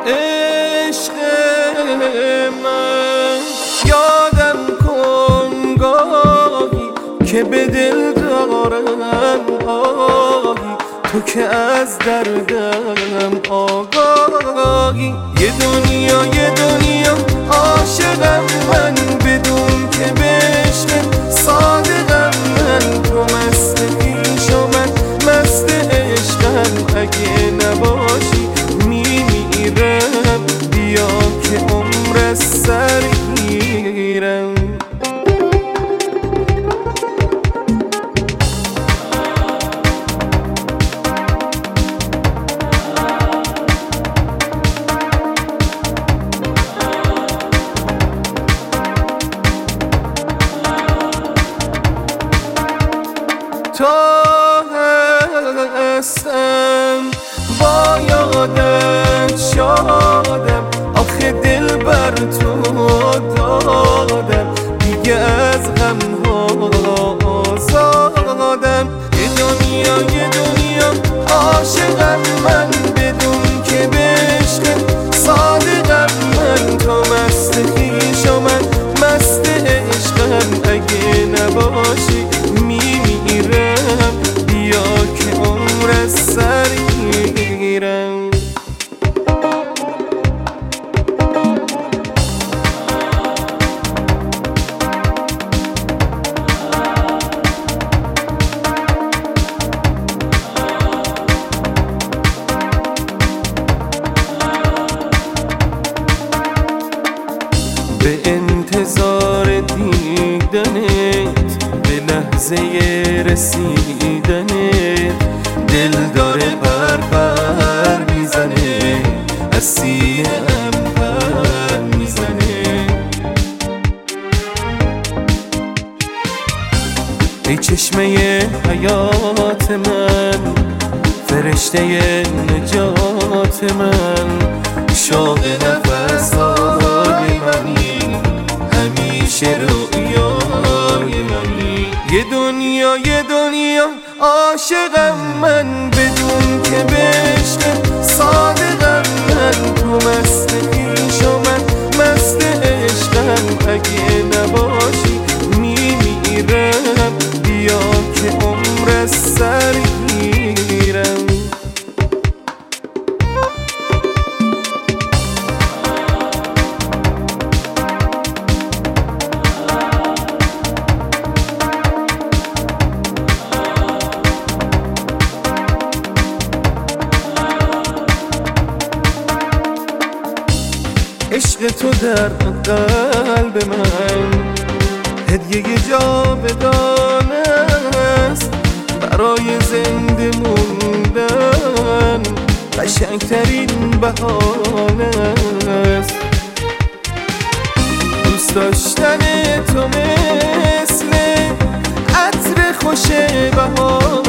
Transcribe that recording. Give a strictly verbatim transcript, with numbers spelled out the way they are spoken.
عشق من یادم کن گاهی که به دل دارم آهی، تو که از دردم آگاهی. یه دنیا یه دنیا عاشقم من، بدون که به عشق صادقم من. تو مست خویش و من مست عشقم، اگه نباشی میمیرم. بیا که عمر از سر گیرم. تا هستم با یادت شادم، آخه دل بر تو دادم، دیگه از غم ها آزادم. یه دنیا یه دنیا عاشقم من، بدون که به عشق صادقم من. تو مست خویش و من مست عشقم، اگه نباشی میمیرم. بیا که عمر از سر گیرم. به انتظار دیدنت، به لحظه رسیدنت، دل داره پر پر میزنه، از سینه‌ام پر میزنه. ای چشمه حیات من، فرشته نجات من، شوق نفس‌های منی، همیشه رویای منی. یه دنیا یه دنیا عاشقم من، بدون که به عشق صادقم من. تو مست خویش و من مست عشقم، اگه نباشی میمیرم. بیا که عمر از سر گیرم. عشق تو در قلب من هدیه جاودان است، برای زنده موندن قشنگترین بهانه است. دوست داشتن تو مثل عطر خوش بهار،